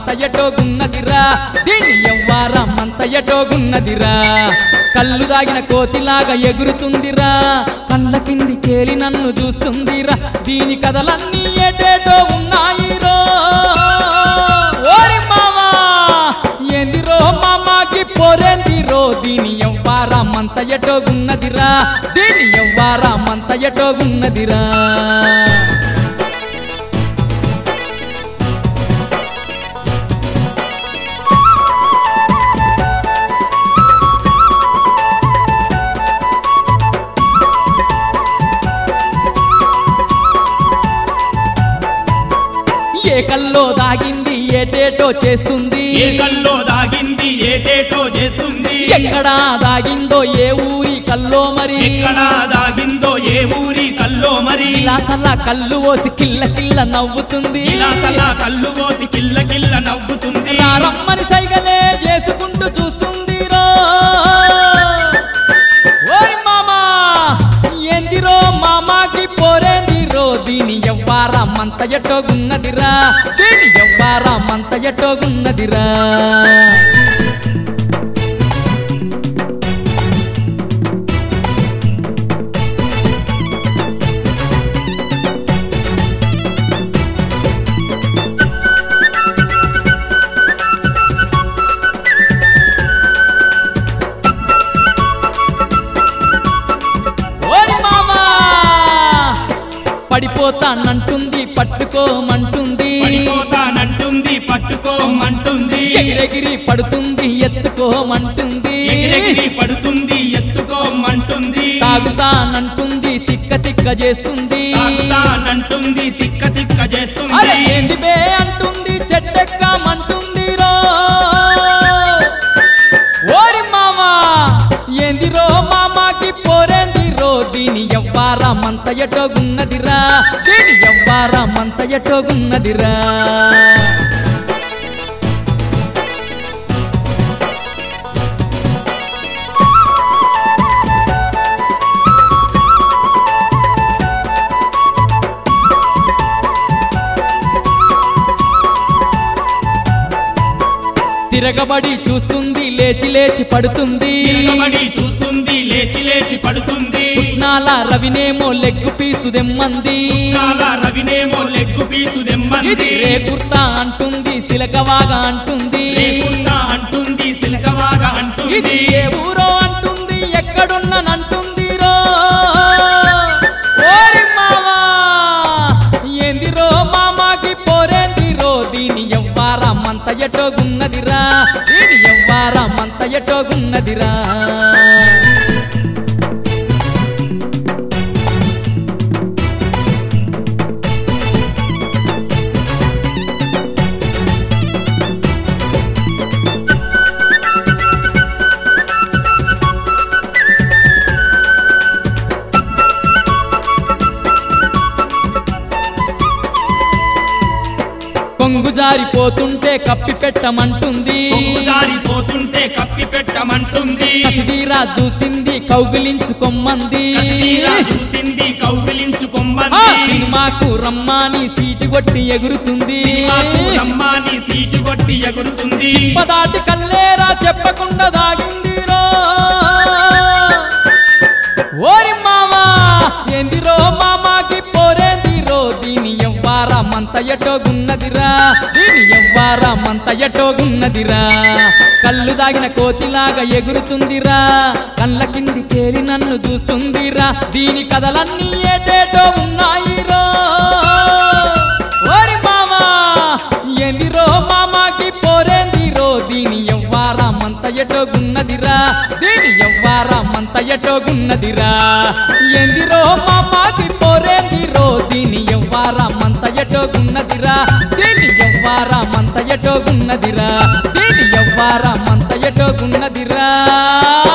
మంత ఎటోగున్నదిరా దీని యవ్వారం మంత ఎటోగున్నదిరా కళ్ళు దాగిన కోతిలాగా ఎగురుతుందిరా కళ్ళ కింది కేలి నన్ను చూస్తుందిరా దీని కథలన్నీ ఏటేటో ఉన్నాయిరో ఓరి మామా ఏందిరో మామాకి పోరేందిరో దీని యవ్వారం మంత ఎటోగున్నదిరా దీని యవ్వారం మంత ఎటోగున్నదిరా ఏ కల్లో దాగింది ఏటేటో చేస్తుంది ఏ కల్లో దాగింది ఏటేటో చేస్తుంది ఎక్కడా దాగిందో ఏ ఊరి కల్లో మరి ఎక్కడా దాగిందో ఏ ఊరి కల్లో మరి ఇలాసలా కళ్ళు ఓసి కిల్ల కిల్ల నవ్వుతుంది ఇలాసలా కళ్ళు పోసి కిల్ల కిల్ల నవ్వుతుంది రమ్మని సైగలే చేసుకుంటూ చూస్తుంది రో ఓరి మామా ఏందిరో మామాకి పోరేందిరో దీని యవ్వారం మంత ఎటోగున్నదిరా దీని యవ్వారం మంత ఎటోగున్నదిరా పడిపోతానంటుంది పట్టుకోమంటుంది పడిపోతానంటుంది పట్టుకోమంటుంది ఎగిరెగిరి పడుతుంది ఎత్తుకోమంటుంది ఎగిరెగిరి పడుతుంది ఎత్తుకోమంటుంది తాగుతానంటుంది తిక్క తిక్క చేస్తుంది తాగుతానంటుంది తిక్క తిక్క చేస్తుంది అరే ఏంది బే అంటుంది చెట్టెక్కమంటుంది రో ఓరి మామా ఏందిరో మామాకి పోరేందిరో దీని యవ్వారం మంత ఎటోగున్నదిరా దీని యవ్వారం మంత ఎటోగున్నదిరా తిరగబడి చూస్తుంది లేచి లేచి పడుతుంది తిరగబడి చూస్తుంది లేచి లేచి పడుతుంది నాలా రవినేమో లెగ్గు పీసు దెమ్మంది నాలా రవినేమో లెగ్గు పీసు దెమ్మంది ఇది రేకుర్తా అంటుంది సిలకవాగా అంటుంది రేకుర్తా అంటుంది సిలకవాగా అంటుంది ఇది ఏ ఊరో అంటుంది ఎక్కడున్ననంటుంది రో ఓరి మామా ఏందిరో మామాకి పోరేందిరో దీని యవ్వారం మంత ఎటోగున్నదిరా దీని యవ్వారం మంత ఎటోగున్నదిరా కొంగు జారిపోతుంటే కప్పి పెట్టమంటుంది కొంగు జారిపోతుంటే కప్పి పెట్టమంటుంది కసిదీరా చూసింది కౌగిలించుకొమ్మంది కసిదీరా చూసింది కౌగిలించుకొమ్మంది సినిమాకు రమ్మాని సీటు కొట్టి ఎగురుతుంది సినిమాకు రమ్మాని సీటు కొట్టి ఎగురుతుంది పదాటి కల్లేరా చెప్పకుండా దాగింది రో ఓరి మామా ఏందిరో మామాకి పోరేందిరో దీని యవ్వారం మంత ఎటోగున్నదిరా దీని యవ్వారం మంత ఎటోగున్నదిరా కళ్ళు దాగిన కోతిలాగా ఎగురుతుందిరా కళ్ళ కింది కేలి నన్ను చూస్తుందిరా దీని కథలన్నీ ఏటేటో ఉన్నాయిరో ఓరి మామా ఏందిరో మామాకి పోరేందిరో దీని యవ్వారం మంత ఎటోగున్నదిరా దీని యవ్వారం మంత ఎటోగున్నదిరా ఏందిరో మామాకి పోరేందిరో దీని యవ్వారం మంత ఎటోగున్నదిరా దీని యవ్వారం మంత ఎటోగున్నదిరా దీని యవ్వారం మంత ఎటోగున్నదిరా